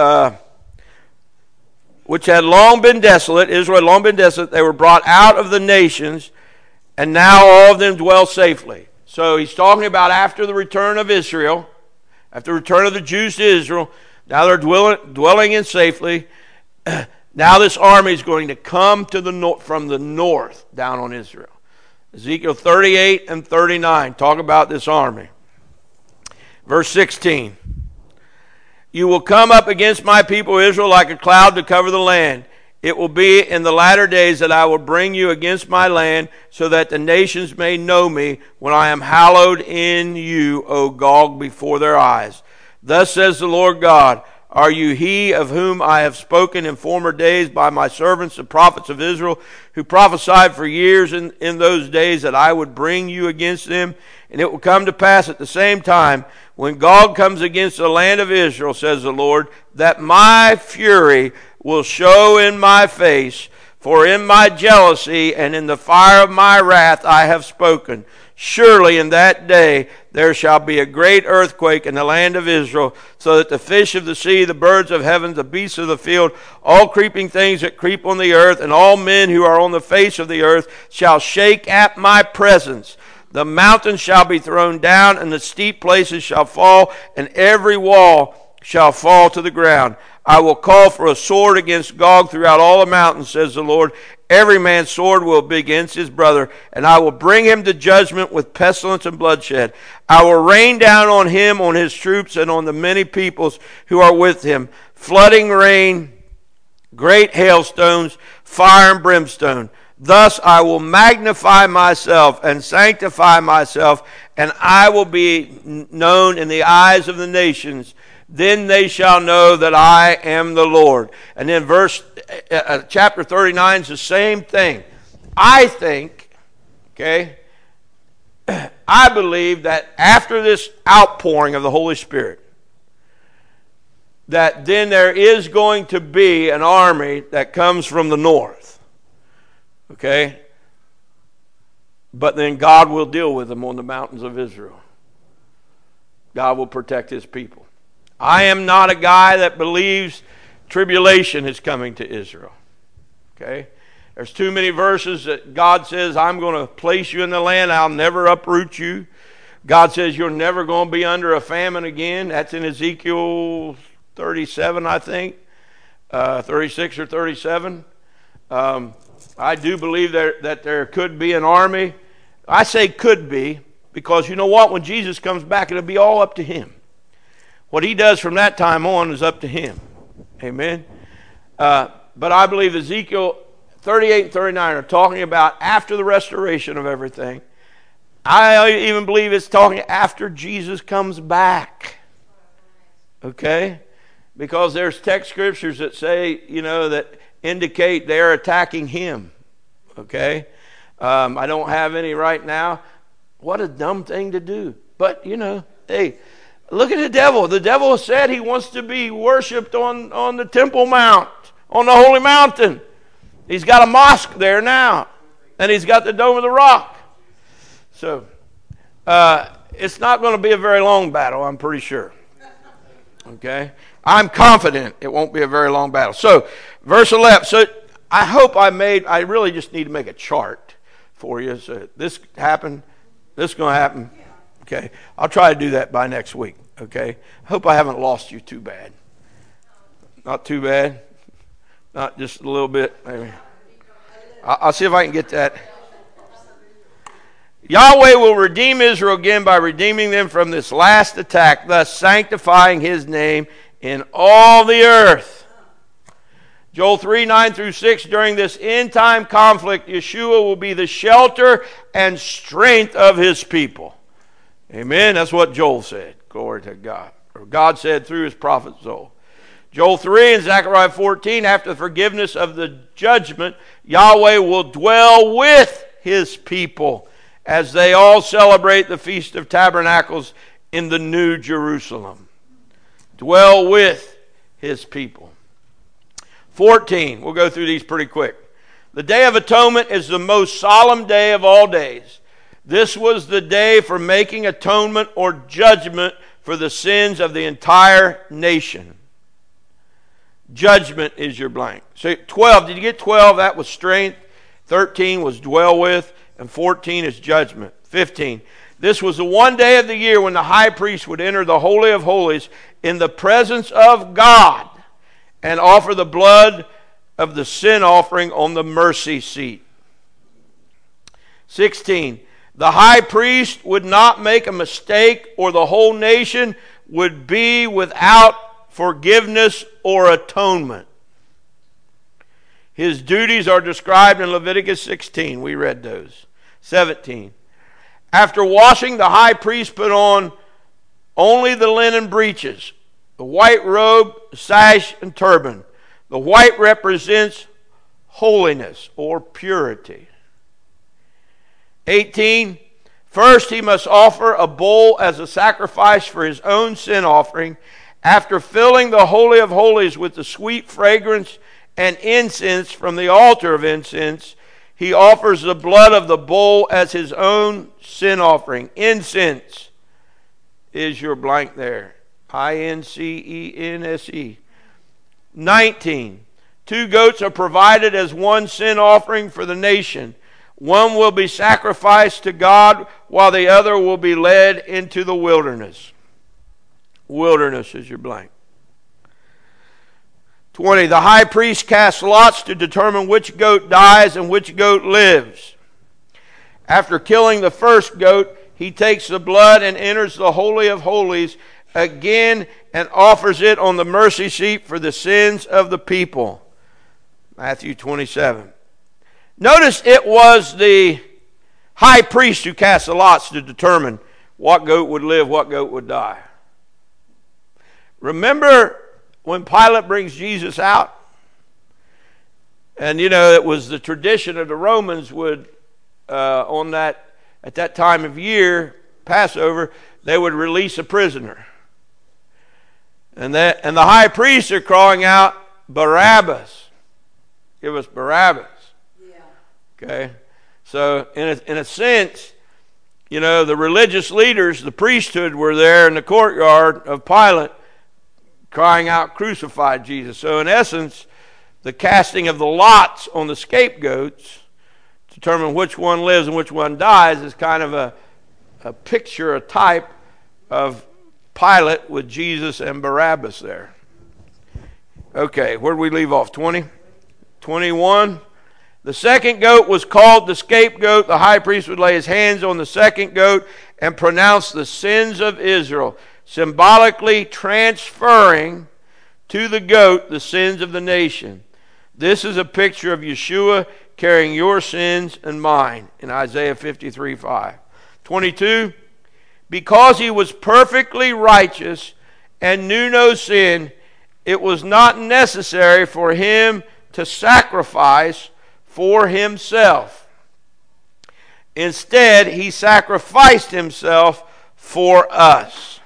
which had long been desolate, Israel had long been desolate, they were brought out of the nations, and now all of them dwell safely. So he's talking about after the return of Israel, after the return of the Jews to Israel, now they're dwelling in safely. Now this army is going to come to from the north down on Israel. Ezekiel 38 and 39 talk about this army. Verse 16. You will come up against my people Israel like a cloud to cover the land. It will be in the latter days that I will bring you against my land, so that the nations may know me when I am hallowed in you, O Gog, before their eyes. Thus says the Lord God, Are you he of whom I have spoken in former days by my servants, the prophets of Israel, who prophesied for years in those days that I would bring you against them? And it will come to pass at the same time, when Gog comes against the land of Israel, says the Lord, that my fury will show in my face, for in my jealousy and in the fire of my wrath I have spoken. Surely in that day there shall be a great earthquake in the land of Israel, so that the fish of the sea, the birds of heaven, the beasts of the field, all creeping things that creep on the earth, and all men who are on the face of the earth shall shake at my presence. The mountains shall be thrown down, and the steep places shall fall, and every wall shall fall to the ground. I will call for a sword against Gog throughout all the mountains, says the Lord. Every man's sword will be against his brother, and I will bring him to judgment with pestilence and bloodshed. I will rain down on him, on his troops, and on the many peoples who are with him, flooding rain, great hailstones, fire and brimstone. Thus I will magnify myself and sanctify myself, and I will be known in the eyes of the nations. Then they shall know that I am the Lord. And then chapter 39 is the same thing. I think, I believe that after this outpouring of the Holy Spirit, that then there is going to be an army that comes from the north. Okay? But then God will deal with them on the mountains of Israel. God will protect his people. I am not a guy that believes tribulation is coming to Israel. Okay? There's too many verses that God says, I'm going to place you in the land, I'll never uproot you. God says you're never going to be under a famine again. That's in Ezekiel 37, I think. 36 or 37. I do believe that there could be an army. I say could be, because you know what? When Jesus comes back, it'll be all up to him. What he does from that time on is up to him. Amen? But I believe Ezekiel 38 and 39 are talking about after the restoration of everything. I even believe it's talking after Jesus comes back. Okay? Because there's text scriptures that say, that indicate they're attacking him. Okay? I don't have any right now. What a dumb thing to do. But, hey, look at the devil. The devil said he wants to be worshipped on the Temple Mount, on the Holy Mountain. He's got a mosque there now. And he's got the Dome of the Rock. So, it's not going to be a very long battle, I'm pretty sure. Okay? I'm confident it won't be a very long battle. So, verse 11. So, I hope I really just need to make a chart for you. So, this happened. This is going to happen. Okay, I'll try to do that by next week, okay? I hope I haven't lost you too bad. Not too bad. Not just a little bit, maybe. I'll see if I can get that. Yahweh will redeem Israel again by redeeming them from this last attack, thus sanctifying his name in all the earth. Joel 3, 9 through 6, during this end-time conflict, Yeshua will be the shelter and strength of his people. Amen. That's what Joel said. Glory to God. Or God said through his prophet Joel. Joel 3 and Zechariah 14, after the forgiveness of the judgment, Yahweh will dwell with his people as they all celebrate the Feast of Tabernacles in the New Jerusalem. Dwell with his people. 14, we'll go through these pretty quick. The Day of Atonement is the most solemn day of all days. This was the day for making atonement or judgment for the sins of the entire nation. Judgment is your blank. So 12, did you get 12? That was strength. 13 was dwell with. And 14 is judgment. 15, this was the one day of the year when the high priest would enter the Holy of Holies in the presence of God and offer the blood of the sin offering on the mercy seat. 16, the high priest would not make a mistake, or the whole nation would be without forgiveness or atonement. His duties are described in Leviticus 16. We read those. 17. After washing, the high priest put on only the linen breeches, The white robe, sash, and turban. The white represents holiness or purity. 18. First, he must offer a bull as a sacrifice for his own sin offering. After filling the Holy of Holies with the sweet fragrance and incense from the altar of incense, he offers the blood of the bull as his own sin offering. Incense is your blank there. I-N-C-E-N-S-E. 19. 2 goats are provided as one sin offering for the nation. One will be sacrificed to God, while the other will be led into the wilderness. Wilderness is your blank. 20. The high priest casts lots to determine which goat dies and which goat lives. After killing the first goat, he takes the blood and enters the Holy of Holies again and offers it on the mercy seat for the sins of the people. Matthew 27. Notice it was the high priest who cast the lots to determine what goat would live, what goat would die. Remember when Pilate brings Jesus out? And it was the tradition of the Romans would, at that time of year, Passover, they would release a prisoner. And the high priests are crying out, Barabbas. Give us Barabbas. Yeah. Okay? So, in a sense, the religious leaders, the priesthood were there in the courtyard of Pilate crying out, crucify Jesus. So, in essence, the casting of the lots on the scapegoats to determine which one lives and which one dies is kind of a picture, a type of Pilate with Jesus and Barabbas there. Okay, where did we leave off? 20? 21. The second goat was called the scapegoat. The high priest would lay his hands on the second goat and pronounce the sins of Israel, symbolically transferring to the goat the sins of the nation. This is a picture of Yeshua carrying your sins and mine in Isaiah 53:5. 22. Because he was perfectly righteous and knew no sin, it was not necessary for him to sacrifice for himself. Instead, he sacrificed himself for us.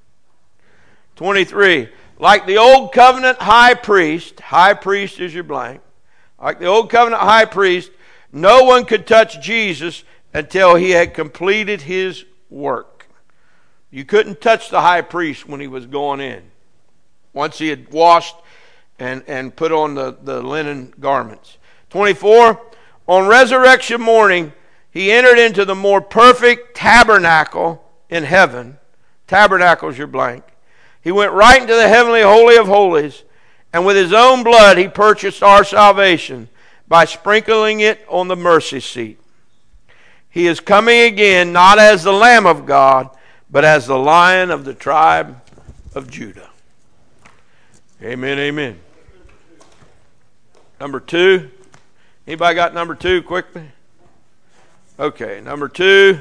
23. Like the old covenant high priest is your blank. Like the old covenant high priest, no one could touch Jesus until he had completed his work. You couldn't touch the high priest when he was going in. Once he had washed and put on the linen garments. 24. On resurrection morning, he entered into the more perfect tabernacle in heaven. Tabernacle is your blank. He went right into the heavenly Holy of Holies, and with his own blood he purchased our salvation by sprinkling it on the mercy seat. He is coming again, not as the Lamb of God, but as the Lion of the tribe of Judah. Amen, amen. Number 2. Anybody got number 2 quickly? Okay, number 2.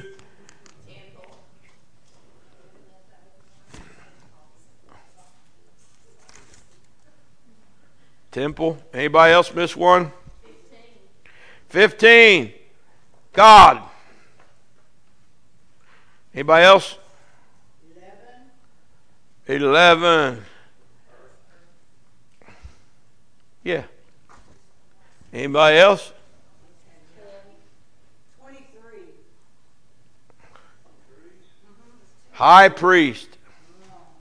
Temple. Anybody else miss one? 15. God. Anybody else? 11. Yeah. Anybody else? 23. High priest.